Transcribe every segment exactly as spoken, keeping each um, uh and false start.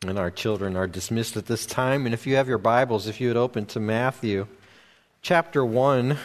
And our children are dismissed at this time. And if you have your Bibles, if you would open to Matthew chapter one,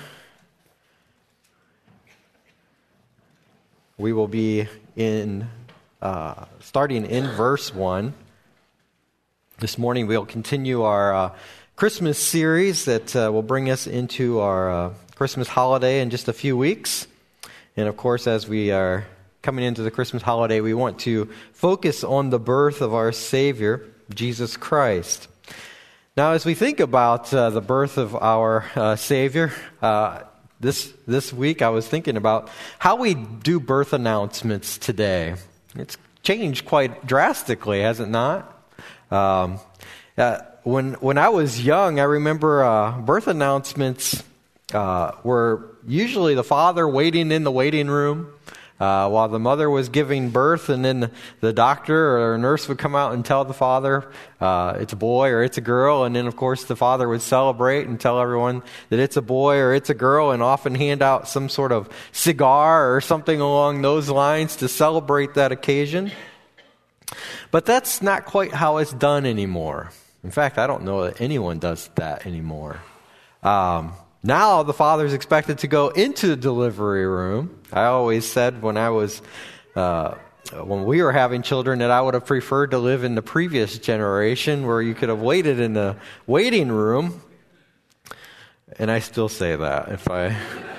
we will be in uh, starting in verse one. This morning we'll continue our uh, Christmas series that uh, will bring us into our uh, Christmas holiday in just a few weeks. And of course, as we are coming into the Christmas holiday, we want to focus on the birth of our Savior, Jesus Christ. Now, as we think about uh, the birth of our uh, Savior, uh, this this week I was thinking about how we do birth announcements today. It's changed quite drastically, has it not? Um, uh, when when I was young, I remember uh, birth announcements uh, were usually the father waiting in the waiting room Uh, while the mother was giving birth, and then the doctor or a nurse would come out and tell the father uh, it's a boy or it's a girl, and then of course the father would celebrate and tell everyone that it's a boy or it's a girl, and often hand out some sort of cigar or something along those lines to celebrate that occasion. But that's not quite how it's done anymore. In fact, I don't know that anyone does that anymore. Um Now the father's expected to go into the delivery room. I always said when I was, uh, when we were having children, that I would have preferred to live in the previous generation where you could have waited in the waiting room. And I still say that if I...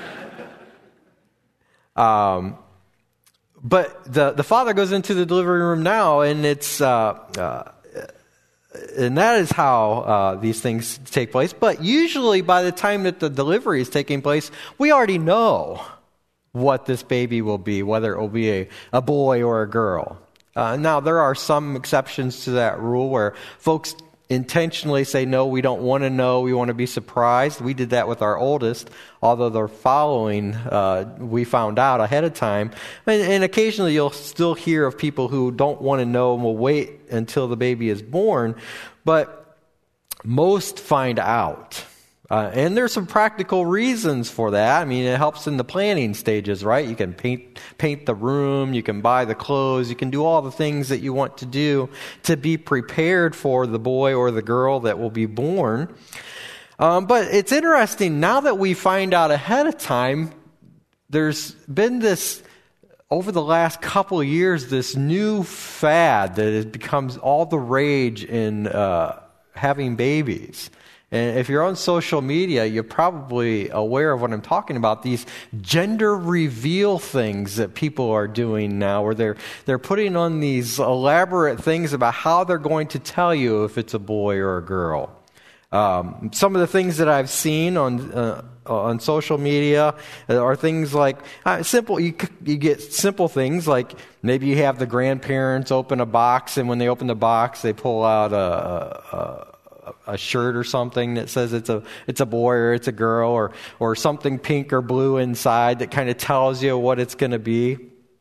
um, but the, the father goes into the delivery room now, and it's... Uh, uh, And that is how uh, these things take place. But usually by the time that the delivery is taking place, we already know what this baby will be, whether it will be a, a boy or a girl. Uh, now, there are some exceptions to that rule where folks intentionally say, no, we don't want to know, we want to be surprised. We did that with our oldest, although the following uh, we found out ahead of time. And, and occasionally you'll still hear of people who don't want to know and will wait until the baby is born, but most find out. Uh, and there's some practical reasons for that. I mean, it helps in the planning stages, right? You can paint paint the room, you can buy the clothes, you can do all the things that you want to do to be prepared for the boy or the girl that will be born. Um, but it's interesting, now that we find out ahead of time, there's been this, over the last couple of years, this new fad that it becomes all the rage in uh, having babies. And if you're on social media, you're probably aware of what I'm talking about. These gender reveal things that people are doing now, where they're they're putting on these elaborate things about how they're going to tell you if it's a boy or a girl. Um, some of the things that I've seen on uh, on social media are things like uh, simple. You you get simple things like maybe you have the grandparents open a box, and when they open the box, they pull out a. a, a a shirt or something that says it's a it's a boy or it's a girl, or or something pink or blue inside that kind of tells you what it's going to be.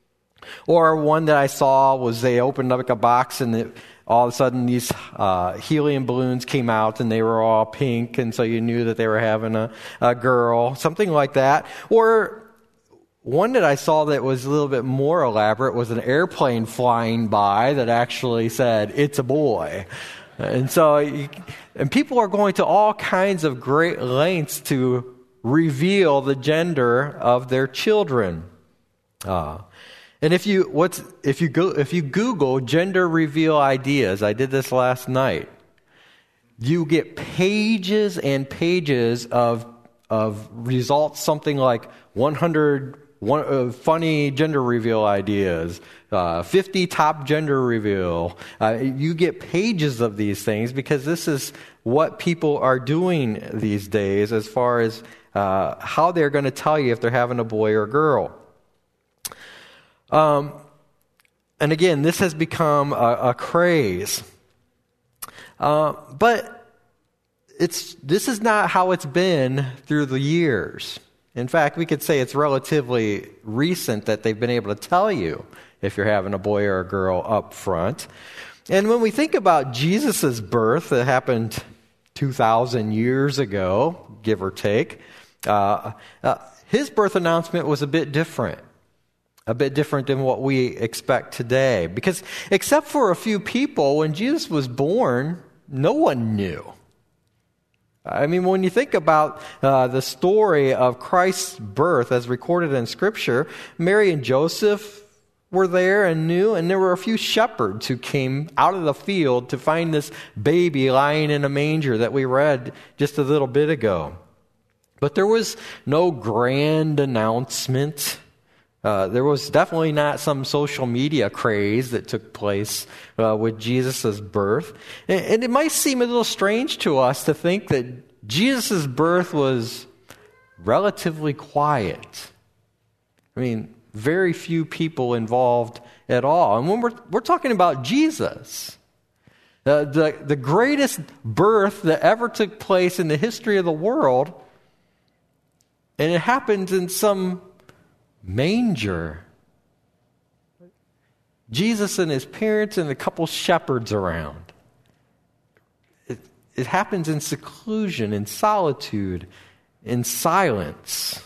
Or one that I saw was they opened up like a box, and it, all of a sudden these uh, helium balloons came out, and they were all pink, and so you knew that they were having a, a girl, something like that. Or one that I saw that was a little bit more elaborate was an airplane flying by that actually said, "It's a boy." And so, and people are going to all kinds of great lengths to reveal the gender of their children. Uh, and if you what's if you go if you Google gender reveal ideas, I did this last night. You get pages and pages of of results, something like one hundred one, uh, funny gender reveal ideas. Uh, fifty top gender reveal. Uh, you get pages of these things because this is what people are doing these days as far as uh, how they're going to tell you if they're having a boy or a girl. Um, and again, this has become a, a craze. Uh, but it's this is not how it's been through the years. In fact, we could say it's relatively recent that they've been able to tell you if you're having a boy or a girl up front. And when we think about Jesus' birth that happened two thousand years ago, give or take, uh, uh, his birth announcement was a bit different. a bit different than what we expect today. Because except for a few people, when Jesus was born, no one knew. I mean, when you think about uh, the story of Christ's birth as recorded in Scripture, Mary and Joseph were there and knew, and there were a few shepherds who came out of the field to find this baby lying in a manger that we read just a little bit ago. But there was no grand announcement. Uh, there was definitely not some social media craze that took place uh, with Jesus' birth. And, and it might seem a little strange to us to think that Jesus' birth was relatively quiet. I mean, very few people involved at all. And when we're, we're talking about Jesus, uh, the, the greatest birth that ever took place in the history of the world, and it happens in some manger. Jesus and his parents and a couple shepherds around. It, it happens in seclusion, in solitude, in silence.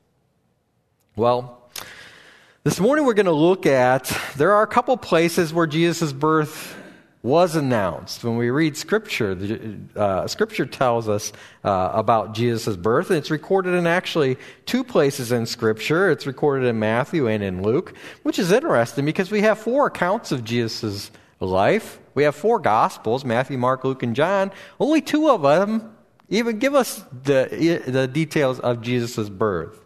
Well, this morning we're going to look at, there are a couple places where Jesus' birth was announced. When we read Scripture, the, uh, Scripture tells us uh, about Jesus' birth, and it's recorded in actually two places in Scripture. It's recorded in Matthew and in Luke, which is interesting because we have four accounts of Jesus' life. We have four Gospels, Matthew, Mark, Luke, and John. Only two of them even give us the, the details of Jesus' birth.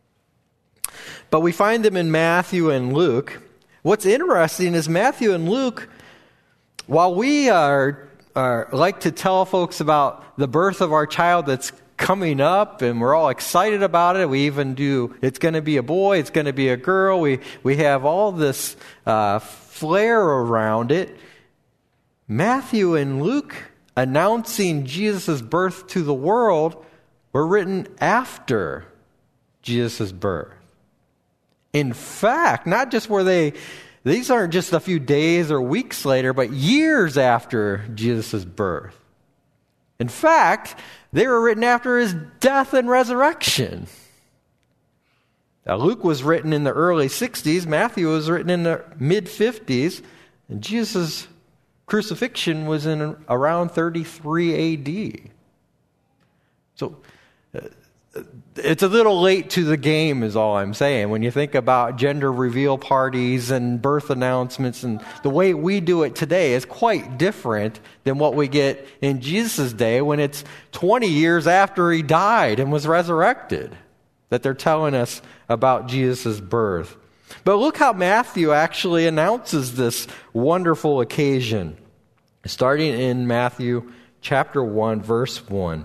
But we find them in Matthew and Luke. What's interesting is Matthew and Luke, while we are, are like to tell folks about the birth of our child that's coming up, and we're all excited about it, we even do, it's going to be a boy, it's going to be a girl, we, we have all this uh, flair around it. Matthew and Luke announcing Jesus' birth to the world were written after Jesus' birth. In fact, not just were they, these aren't just a few days or weeks later, but years after Jesus' birth. In fact, they were written after his death and resurrection. Now, Luke was written in the early sixties, Matthew was written in the mid-fifties, and Jesus' crucifixion was in around thirty-three A D. So, uh, it's a little late to the game is all I'm saying. When you think about gender reveal parties and birth announcements, and the way we do it today is quite different than what we get in Jesus' day when it's twenty years after he died and was resurrected that they're telling us about Jesus' birth. But look how Matthew actually announces this wonderful occasion. Starting in Matthew chapter one, verse one.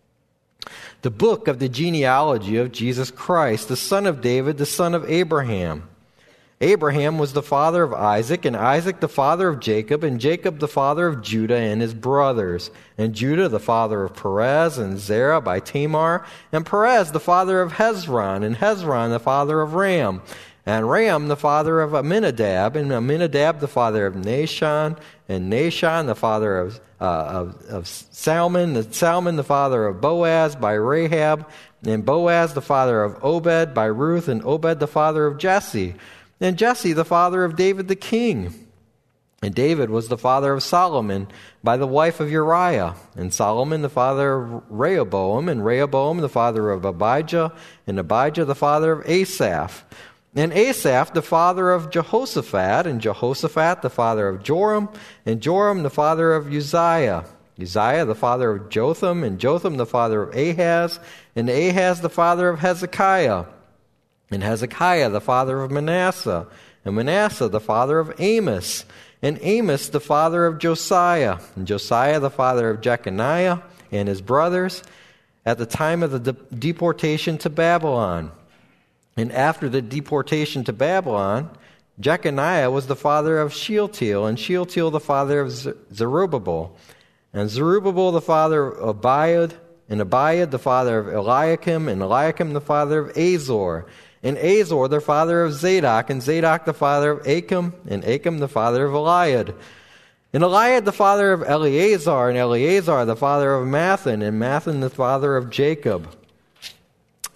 The book of the genealogy of Jesus Christ, the son of David, the son of Abraham. Abraham was the father of Isaac, and Isaac the father of Jacob, and Jacob the father of Judah and his brothers, and Judah the father of Perez, and Zerah by Tamar, and Perez the father of Hezron, and Hezron the father of Ram, and Ram the father of Amminadab, and Amminadab the father of Nahshon, and Nahshon the father of Uh, of, of Salmon, the Salmon the father of Boaz by Rahab, and Boaz the father of Obed by Ruth, and Obed the father of Jesse, and Jesse the father of David the king. And David was the father of Solomon by the wife of Uriah, and Solomon the father of Rehoboam, and Rehoboam the father of Abijah, and Abijah the father of Asaph, and Asaph the father of Jehoshaphat, and Jehoshaphat the father of Joram, and Joram the father of Uzziah, Uzziah the father of Jotham, and Jotham the father of Ahaz, and Ahaz the father of Hezekiah, and Hezekiah the father of Manasseh, and Manasseh the father of Amos, and Amos the father of Josiah, and Josiah the father of Jeconiah and his brothers, at the time of the de- deportation to Babylon. And after the deportation to Babylon, Jeconiah was the father of Shealtiel, and Shealtiel the father of Zerubbabel, and Zerubbabel the father of Abiud, and Abiud the father of Eliakim, and Eliakim the father of Azor, and Azor the father of Zadok, and Zadok the father of Achim, and Achim the father of Eliad, and Eliad the father of Eleazar, and Eleazar the father of Mathan, and Mathan the father of Jacob,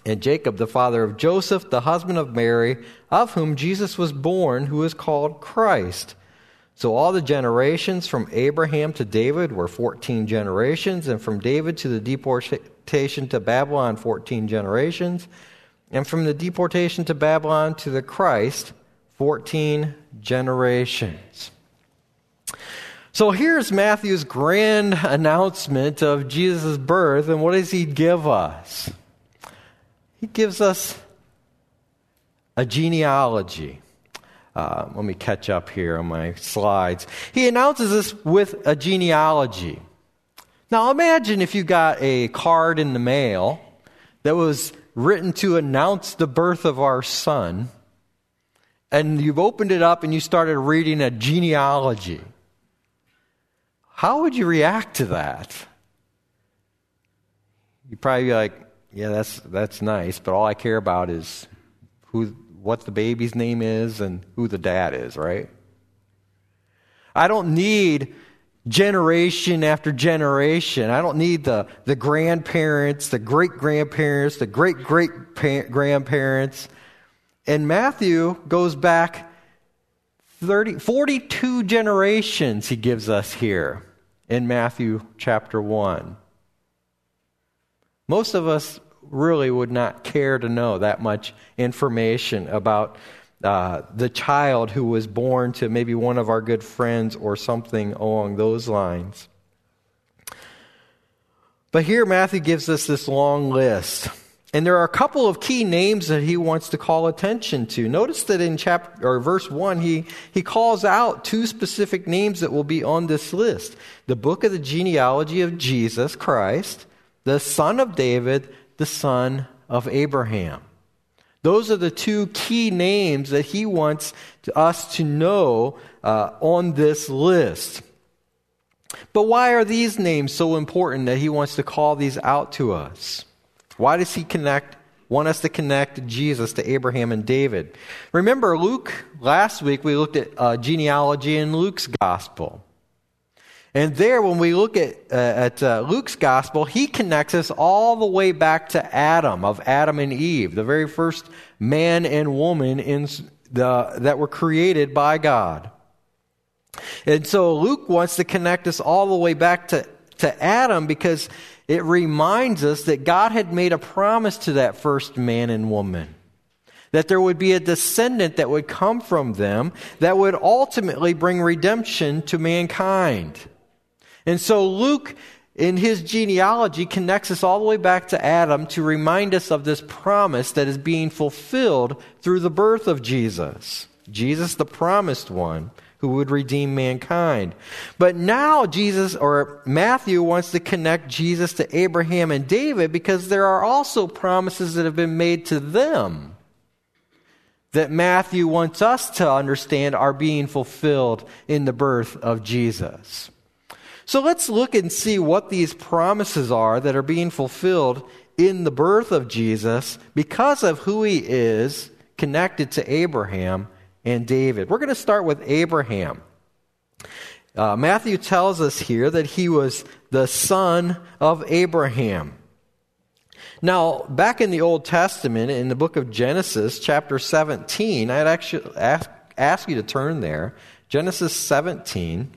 and Jacob, the father of Joseph, the husband of Mary, of whom Jesus was born, who is called Christ. So all the generations from Abraham to David were fourteen generations, and from David to the deportation to Babylon, fourteen generations, and from the deportation to Babylon to the Christ, fourteen generations. So here's Matthew's grand announcement of Jesus' birth, and what does he give us? He gives us a genealogy. Uh, let me catch up here on my slides. He announces this with a genealogy. Now imagine if you got a card in the mail that was written to announce the birth of our son, and you've opened it up and you started reading a genealogy. How would you react to that? You'd probably be like, yeah, that's that's nice, but all I care about is who, what the baby's name is and who the dad is, right? I don't need generation after generation. I don't need the, the grandparents, the great-grandparents, the great-great-grandparents. And Matthew goes back thirty, forty-two generations, he gives us here in Matthew chapter one. Most of us really would not care to know that much information about uh, the child who was born to maybe one of our good friends or something along those lines. But here Matthew gives us this long list. And there are a couple of key names that he wants to call attention to. Notice that in chapter or verse one, he, he calls out two specific names that will be on this list. The book of the genealogy of Jesus Christ, the son of David, the son of Abraham. Those are the two key names that he wants to, us to know uh, on this list. But why are these names so important that he wants to call these out to us? Why does he connect, want us to connect Jesus to Abraham and David? Remember, Luke, last week we looked at uh, genealogy in Luke's gospel. And there, when we look at, uh, at uh, Luke's gospel, he connects us all the way back to Adam, of Adam and Eve, the very first man and woman in the, that were created by God. And so Luke wants to connect us all the way back to, to Adam because it reminds us that God had made a promise to that first man and woman, that there would be a descendant that would come from them that would ultimately bring redemption to mankind. And so Luke, in his genealogy, connects us all the way back to Adam to remind us of this promise that is being fulfilled through the birth of Jesus. Jesus, the promised one, who would redeem mankind. But now Jesus, or Matthew, wants to connect Jesus to Abraham and David because there are also promises that have been made to them that Matthew wants us to understand are being fulfilled in the birth of Jesus. So let's look and see what these promises are that are being fulfilled in the birth of Jesus because of who he is connected to Abraham and David. We're going to start with Abraham. Uh, Matthew tells us here that he was the son of Abraham. Now, back in the Old Testament, in the book of Genesis, chapter seventeen, I'd actually ask, ask you to turn there. Genesis seventeen.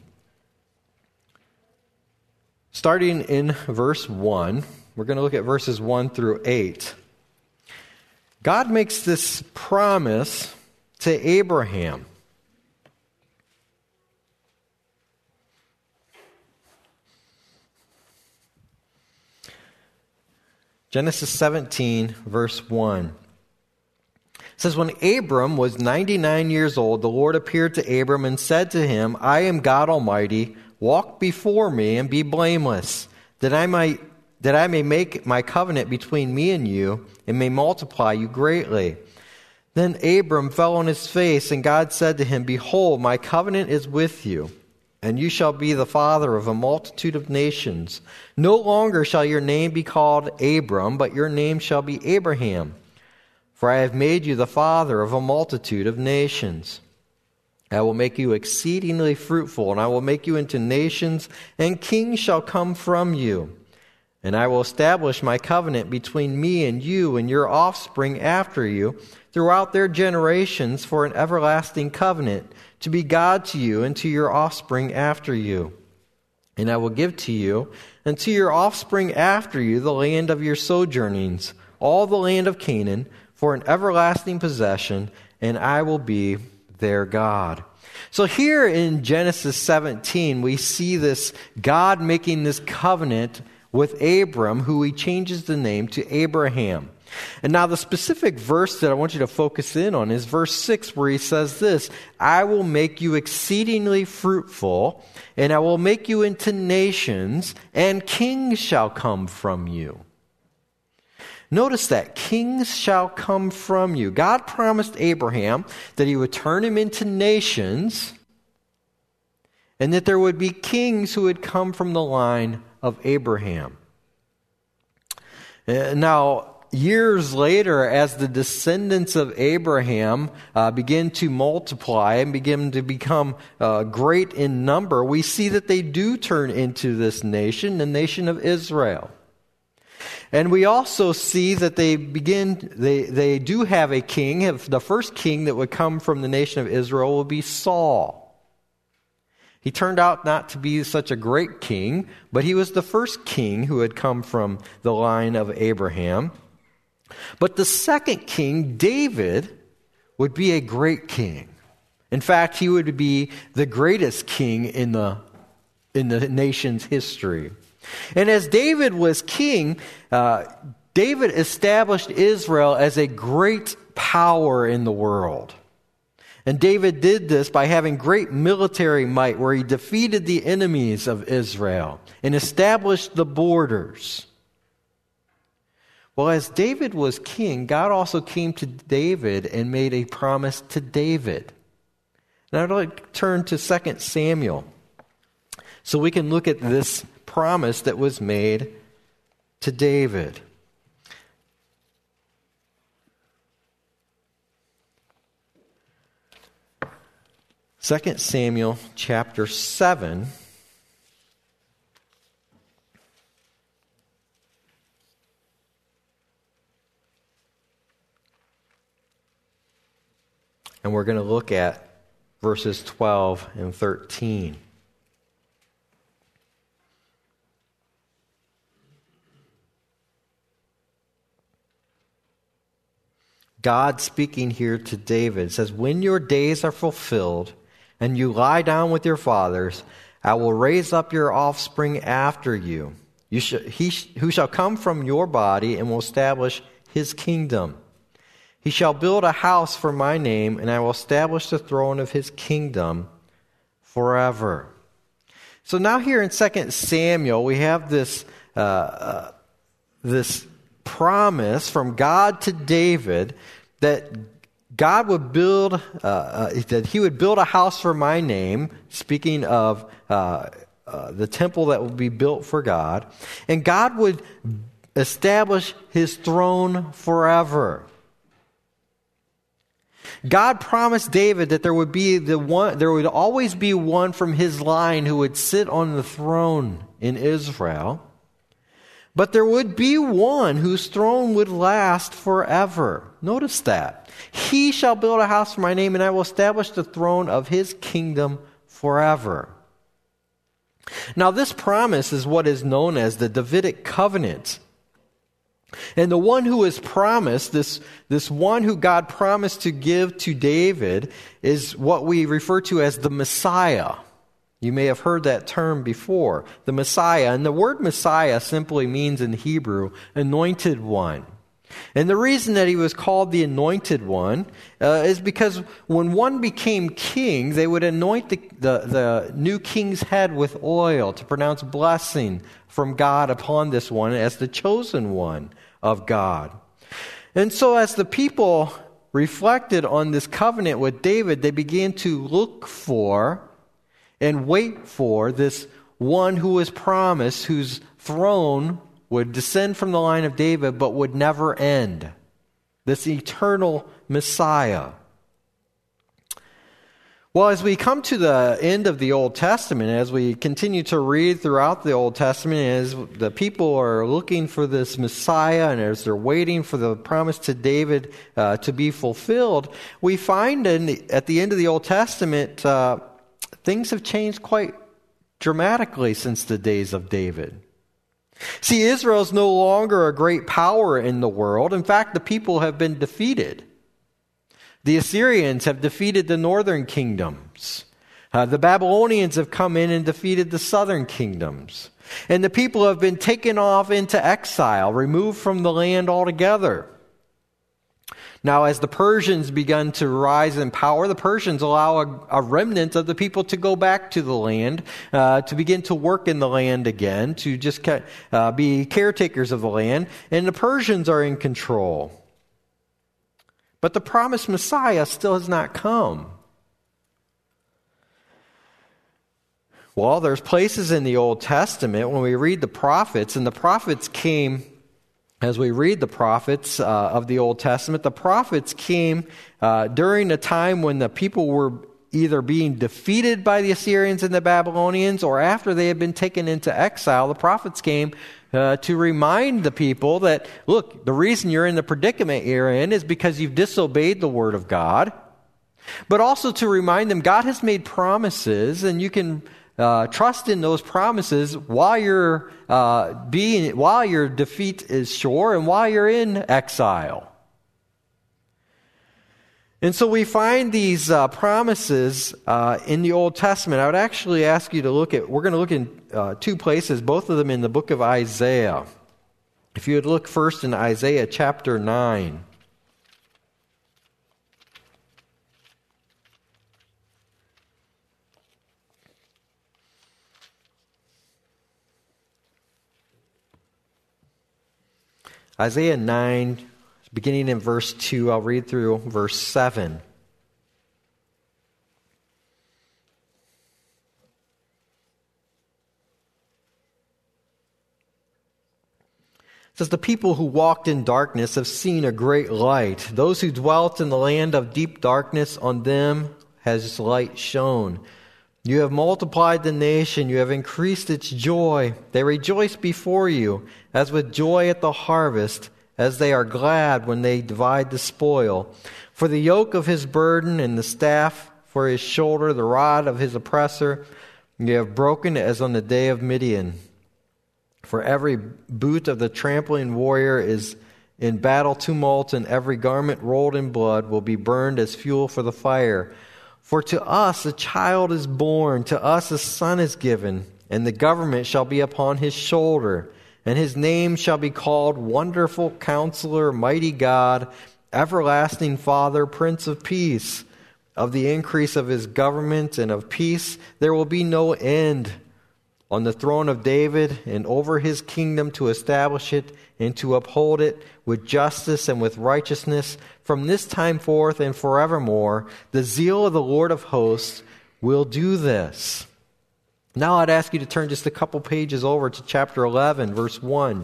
Starting in verse one, we're going to look at verses one through eight. God makes this promise to Abraham. Genesis seventeen, verse one. It says, when Abram was ninety-nine years old, the Lord appeared to Abram and said to him, I am God Almighty. Walk before me and be blameless, that I might that I may make my covenant between me and you, and may multiply you greatly. Then Abram fell on his face, and God said to him, behold, my covenant is with you, and you shall be the father of a multitude of nations. No longer shall your name be called Abram, but your name shall be Abraham, for I have made you the father of a multitude of nations. I will make you exceedingly fruitful, and I will make you into nations, and kings shall come from you. And I will establish my covenant between me and you and your offspring after you throughout their generations for an everlasting covenant, to be God to you and to your offspring after you. And I will give to you and to your offspring after you the land of your sojournings, all the land of Canaan, for an everlasting possession, and I will be their God. So here in Genesis seventeen, we see this God making this covenant with Abram, who he changes the name to Abraham. And now the specific verse that I want you to focus in on is verse six, where he says this: I will make you exceedingly fruitful, and I will make you into nations, and kings shall come from you. Notice that, kings shall come from you. God promised Abraham that he would turn him into nations, and that there would be kings who would come from the line of Abraham. Now, years later, as the descendants of Abraham uh, begin to multiply and begin to become uh, great in number, we see that they do turn into this nation, the nation of Israel. And we also see that they begin, they, they do have a king. The first king that would come from the nation of Israel will be Saul. He turned out not to be such a great king, but he was the first king who had come from the line of Abraham. But the second king, David, would be a great king. In fact, he would be the greatest king in the, in the nation's history. And as David was king, uh, David established Israel as a great power in the world. And David did this by having great military might, where he defeated the enemies of Israel and established the borders. Well, as David was king, God also came to David and made a promise to David. Now I'd like to turn to Second Samuel so we can look at this promise that was made to David. Second Samuel chapter seven. And we're going to look at verses twelve and thirteen. God speaking here to David says, when your days are fulfilled and you lie down with your fathers, I will raise up your offspring after you, you sh- he sh- who shall come from your body and will establish his kingdom. He shall build a house for my name, and I will establish the throne of his kingdom forever. So now here in Second Samuel, we have this uh, uh, this promise from God to David that God would build, uh, uh, that he would build a house for my name, speaking of uh, uh, the temple that would be built for God, and God would establish his throne forever. God promised David that there would be the one, there would always be one from his line who would sit on the throne in Israel. But there would be one whose throne would last forever. Notice that. He shall build a house for my name, and I will establish the throne of his kingdom forever. Now, this promise is what is known as the Davidic covenant. And the one who is promised, this, this one who God promised to give to David, is what we refer to as the Messiah. You may have heard that term before, the Messiah. And the word Messiah simply means in Hebrew, anointed one. And the reason that he was called the anointed one uh, is because when one became king, they would anoint the, the, the new king's head with oil to pronounce blessing from God upon this one as the chosen one of God. And so as the people reflected on this covenant with David, they began to look for and wait for this one who was promised, whose throne would descend from the line of David but would never end. This eternal Messiah. Well, as we come to the end of the Old Testament, as we continue to read throughout the Old Testament, as the people are looking for this Messiah and as they're waiting for the promise to David uh, to be fulfilled, we find in the, at the end of the Old Testament, uh, things have changed quite dramatically since the days of David. See, Israel is no longer a great power in the world. In fact, the people have been defeated. The Assyrians have defeated the northern kingdoms. Uh, the Babylonians have come in and defeated the southern kingdoms. And the people have been taken off into exile, removed from the land altogether. Now, as the Persians begun to rise in power, the Persians allow a, a remnant of the people to go back to the land, uh, to begin to work in the land again, to just uh, be caretakers of the land. And the Persians are in control. But the promised Messiah still has not come. Well, there's places in the Old Testament when we read the prophets, and the prophets came, as we read the prophets uh, of the Old Testament, the prophets came uh, during a time when the people were either being defeated by the Assyrians and the Babylonians, or after they had been taken into exile. The prophets came Uh, to remind the people that, look, the reason you're in the predicament you're in is because you've disobeyed the Word of God. But also to remind them God has made promises, and you can uh, trust in those promises while you're uh, being while your defeat is sure and while you're in exile. And so we find these uh, promises uh, in the Old Testament. I would actually ask you to look at, we're going to look in uh, two places, both of them in the book of Isaiah. If you would look first in Isaiah chapter nine. Isaiah nine, beginning in verse two, I'll read through verse seven. It says, "The people who walked in darkness have seen a great light. Those who dwelt in the land of deep darkness, on them has light shone. You have multiplied the nation, you have increased its joy. They rejoice before you, as with joy at the harvest, as they are glad when they divide the spoil. For the yoke of his burden and the staff for his shoulder, the rod of his oppressor, you have broken as on the day of Midian. For every boot of the trampling warrior is in battle tumult, and every garment rolled in blood will be burned as fuel for the fire. For to us a child is born, to us a son is given, and the government shall be upon his shoulder. And his name shall be called Wonderful Counselor, Mighty God, Everlasting Father, Prince of Peace. Of the increase of his government and of peace there will be no end. On the throne of David and over his kingdom, to establish it and to uphold it with justice and with righteousness from this time forth and forevermore. The zeal of the Lord of hosts will do this." Now I'd ask you to turn just a couple pages over to chapter eleven, verse one.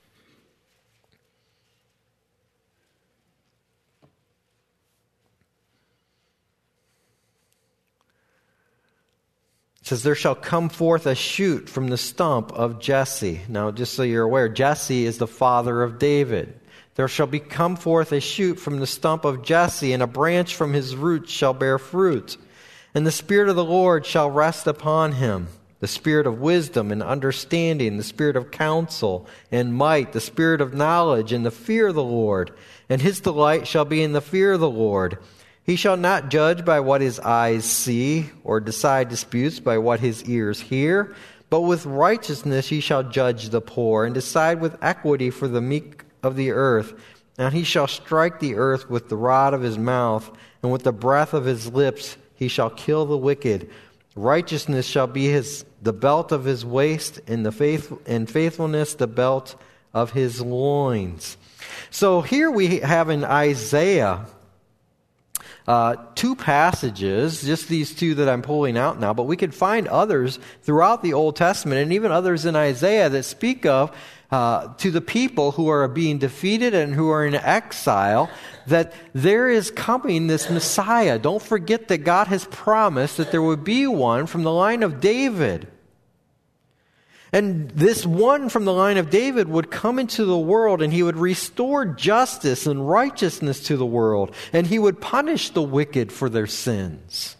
It says, "There shall come forth a shoot from the stump of Jesse." Now, just so you're aware, Jesse is the father of David. "There shall be come forth a shoot from the stump of Jesse, and a branch from his roots shall bear fruit. And the Spirit of the Lord shall rest upon him, the Spirit of wisdom and understanding, the Spirit of counsel and might, the Spirit of knowledge and the fear of the Lord. And his delight shall be in the fear of the Lord. He shall not judge by what his eyes see, or decide disputes by what his ears hear. But with righteousness he shall judge the poor, and decide with equity for the meek of the earth. And he shall strike the earth with the rod of his mouth, and with the breath of his lips he shall kill the wicked. Righteousness shall be his the belt of his waist, and the faith and faithfulness the belt of his loins." So here we have in Isaiah uh, two passages, just these two that I'm pulling out now, but we could find others throughout the Old Testament and even others in Isaiah that speak of uh, to the people who are being defeated and who are in exile, that there is coming this Messiah. Don't forget that God has promised that there would be one from the line of David. And this one from the line of David would come into the world, and he would restore justice and righteousness to the world, and he would punish the wicked for their sins.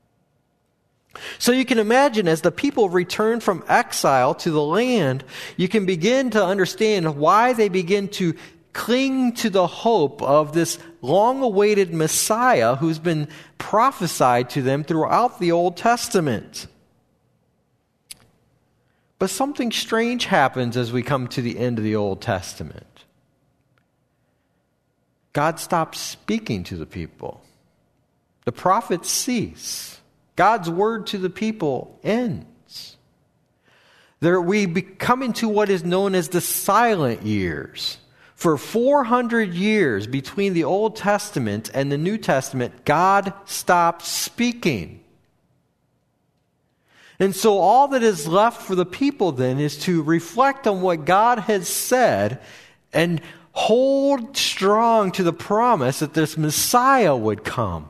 So you can imagine, as the people return from exile to the land, you can begin to understand why they begin to cling to the hope of this long-awaited Messiah who's been prophesied to them throughout the Old Testament. But something strange happens as we come to the end of the Old Testament. God stops speaking to the people. The prophets cease. God's word to the people ends. There, we come into what is known as the silent years. For four hundred years between the Old Testament and the New Testament, God stopped speaking. And so all that is left for the people then is to reflect on what God has said and hold strong to the promise that this Messiah would come.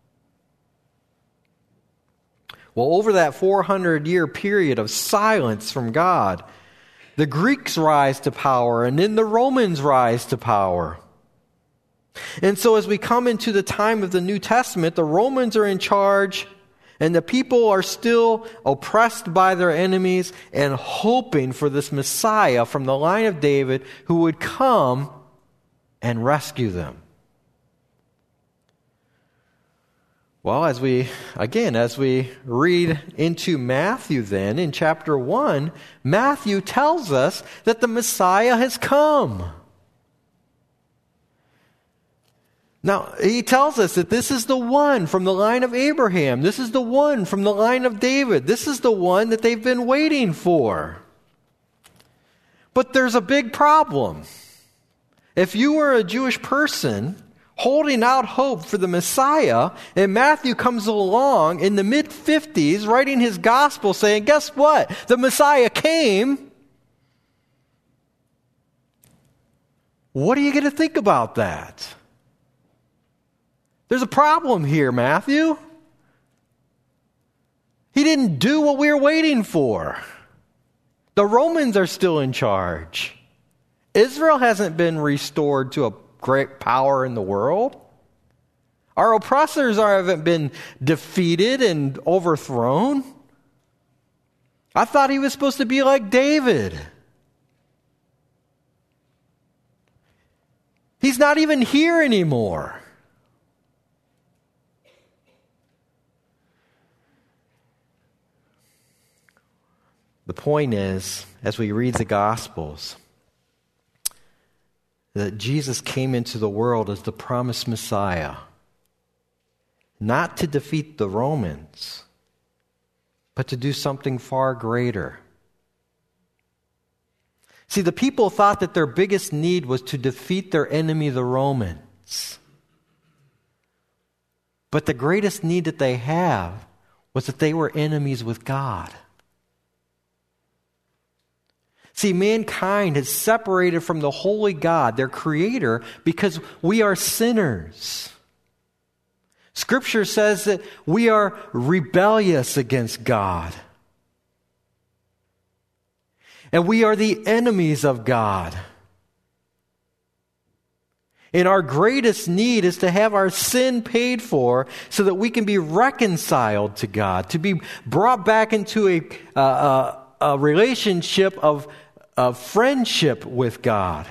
Well, over that four hundred year period of silence from God, the Greeks rise to power, and then the Romans rise to power. And so as we come into the time of the New Testament, the Romans are in charge, and the people are still oppressed by their enemies and hoping for this Messiah from the line of David who would come and rescue them. Well, as we, again, as we read into Matthew then, in chapter one, Matthew tells us that the Messiah has come. Now, he tells us that this is the one from the line of Abraham. This is the one from the line of David. This is the one that they've been waiting for. But there's a big problem. If you were a Jewish person holding out hope for the Messiah, and Matthew comes along in the mid-fifties writing his gospel saying, guess what? The Messiah came. What are you going to think about that? There's a problem here, Matthew. He didn't do what we were waiting for. The Romans are still in charge. Israel hasn't been restored to a great power in the world. Our oppressors haven't been defeated and overthrown. I thought he was supposed to be like David. He's not even here anymore. The point is, as we read the Gospels, that Jesus came into the world as the promised Messiah, not to defeat the Romans, but to do something far greater. See, the people thought that their biggest need was to defeat their enemy, the Romans. But the greatest need that they have was that they were enemies with God. See, mankind is separated from the holy God, their creator, because we are sinners. Scripture says that we are rebellious against God. And we are the enemies of God. And our greatest need is to have our sin paid for so that we can be reconciled to God, to be brought back into a, uh, a, a relationship of of friendship with God.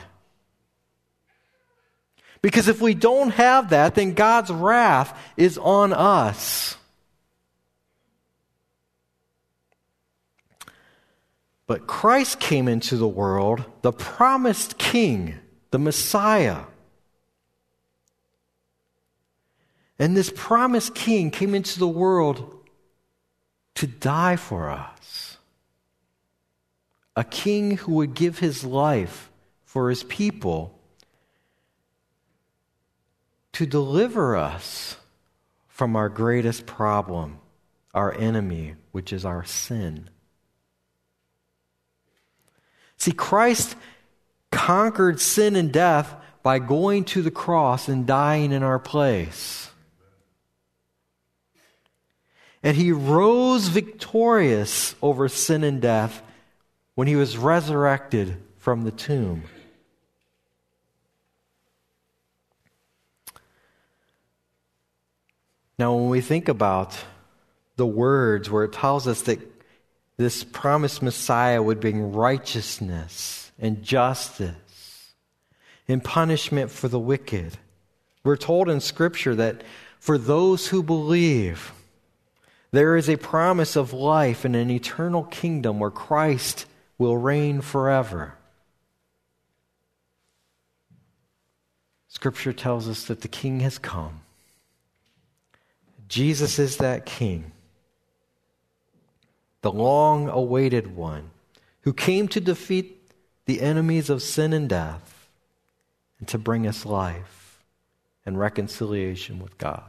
Because if we don't have that, then God's wrath is on us. But Christ came into the world, the promised King, the Messiah. And this promised King came into the world to die for us. A king who would give his life for his people to deliver us from our greatest problem, our enemy, which is our sin. See, Christ conquered sin and death by going to the cross and dying in our place. And he rose victorious over sin and death when he was resurrected from the tomb. Now, when we think about the words where it tells us that this promised Messiah would bring righteousness and justice and punishment for the wicked, we're told in Scripture that for those who believe, there is a promise of life in an eternal kingdom where Christ will reign forever. Scripture tells us that the King has come. Jesus is that King, the long-awaited one who came to defeat the enemies of sin and death and to bring us life and reconciliation with God.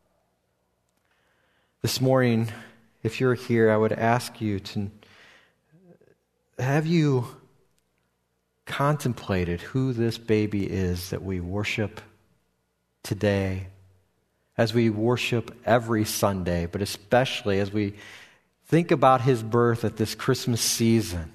This morning, if you're here, I would ask you to, have you contemplated who this baby is that we worship today, as we worship every Sunday, but especially as we think about his birth at this Christmas season?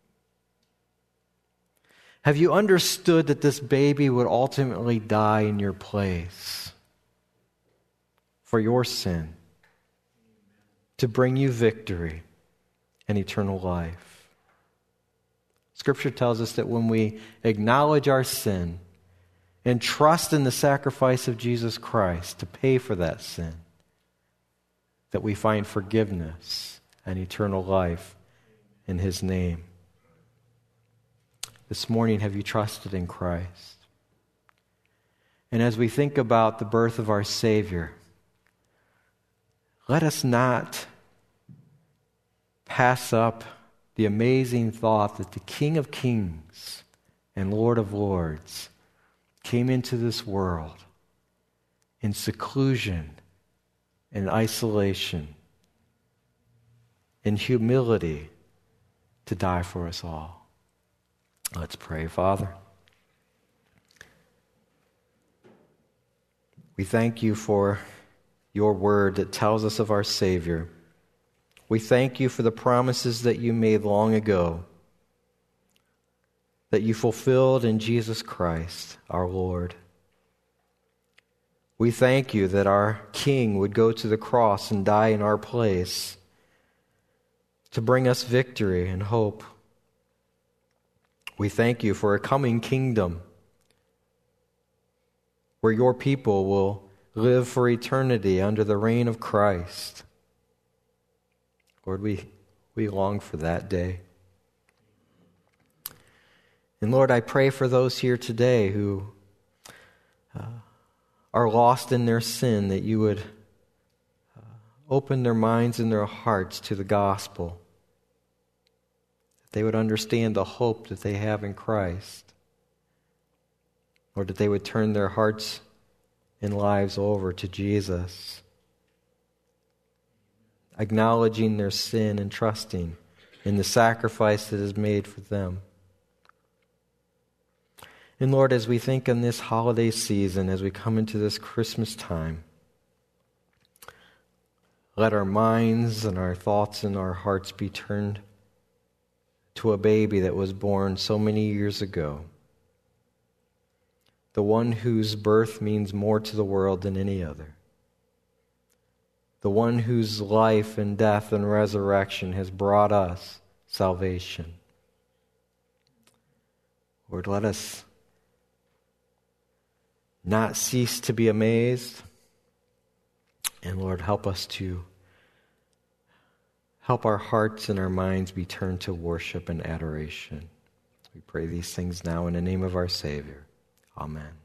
Have you understood that this baby would ultimately die in your place for your sin, to bring you victory and eternal life? Scripture tells us that when we acknowledge our sin and trust in the sacrifice of Jesus Christ to pay for that sin, that we find forgiveness and eternal life in his name. This morning, have you trusted in Christ? And as we think about the birth of our Savior, let us not pass up the amazing thought that the King of Kings and Lord of Lords came into this world in seclusion, in isolation, in humility to die for us all. Let's pray. Father, we thank you for your word that tells us of our Savior. We thank you for the promises that you made long ago, that you fulfilled in Jesus Christ, our Lord. We thank you that our King would go to the cross and die in our place to bring us victory and hope. We thank you for a coming kingdom where your people will live for eternity under the reign of Christ. Lord, we, we long for that day. And Lord, I pray for those here today who uh, are lost in their sin, that you would uh, open their minds and their hearts to the gospel, that they would understand the hope that they have in Christ, or that they would turn their hearts and lives over to Jesus, acknowledging their sin and trusting in the sacrifice that is made for them. And Lord, as we think in this holiday season, as we come into this Christmas time, let our minds and our thoughts and our hearts be turned to a baby that was born so many years ago, the one whose birth means more to the world than any other, the one whose life and death and resurrection has brought us salvation. Lord, let us not cease to be amazed, and Lord, help us to help our hearts and our minds be turned to worship and adoration. We pray these things now in the name of our Savior. Amen.